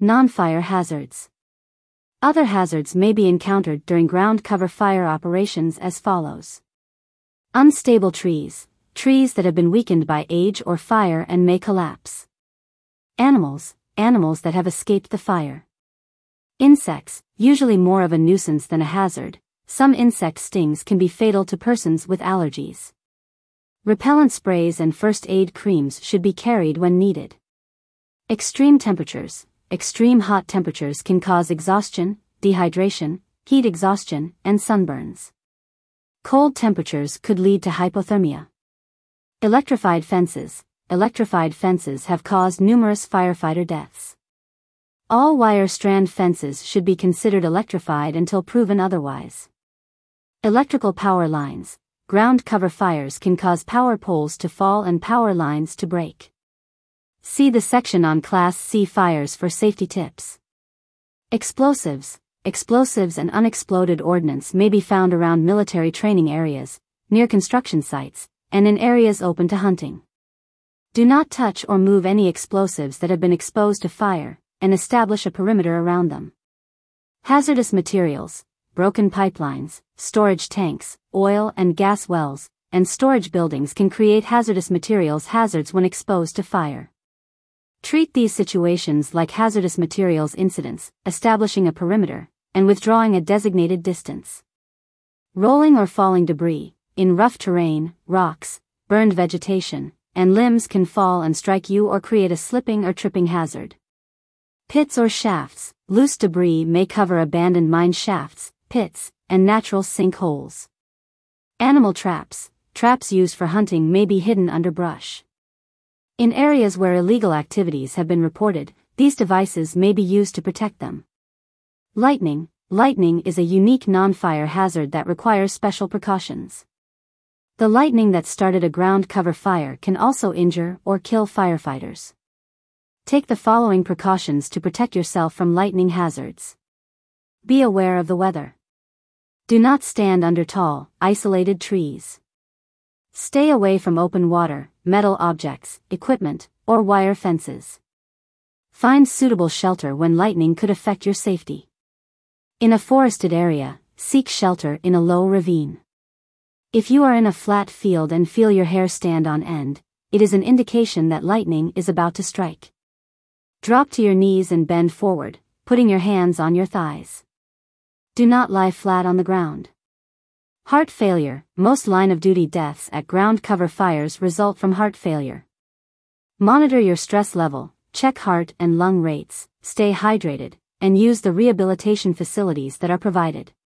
Non-fire hazards. Other hazards may be encountered during ground cover fire operations as follows. Unstable trees, trees that have been weakened by age or fire and may collapse. Animals, animals that have escaped the fire. Insects, usually more of a nuisance than a hazard. Some insect stings can be fatal to persons with allergies. Repellent sprays and first aid creams should be carried when needed. Extreme temperatures. Extreme hot temperatures can cause exhaustion, dehydration, heat exhaustion, and sunburns. Cold temperatures could lead to hypothermia. Electrified fences. Electrified fences have caused numerous firefighter deaths. All wire strand fences should be considered electrified until proven otherwise. Electrical power lines. Ground cover fires can cause power poles to fall and power lines to break. See the section on Class C fires for safety tips. Explosives. Explosives and unexploded ordnance may be found around military training areas, near construction sites, and in areas open to hunting. Do not touch or move any explosives that have been exposed to fire, and establish a perimeter around them. Hazardous materials. Broken pipelines, storage tanks, oil and gas wells, and storage buildings can create hazardous materials hazards when exposed to fire. Treat these situations like hazardous materials incidents, establishing a perimeter, and withdrawing a designated distance. Rolling or falling debris. In rough terrain, rocks, burned vegetation, and limbs can fall and strike you or create a slipping or tripping hazard. Pits or shafts. Loose debris may cover abandoned mine shafts, pits, and natural sinkholes. Animal traps. Traps used for hunting may be hidden under brush. In areas where illegal activities have been reported, these devices may be used to protect them. Lightning. Lightning is a unique non-fire hazard that requires special precautions. The lightning that started a ground cover fire can also injure or kill firefighters. Take the following precautions to protect yourself from lightning hazards. Be aware of the weather. Do not stand under tall, isolated trees. Stay away from open water, metal objects, equipment, or wire fences. Find suitable shelter when lightning could affect your safety. In a forested area, seek shelter in a low ravine. If you are in a flat field and feel your hair stand on end, it is an indication that lightning is about to strike. Drop to your knees and bend forward, putting your hands on your thighs. Do not lie flat on the ground. Heart failure. Most line-of-duty deaths at ground cover fires result from heart failure. Monitor your stress level, check heart and lung rates, stay hydrated, and use the rehabilitation facilities that are provided.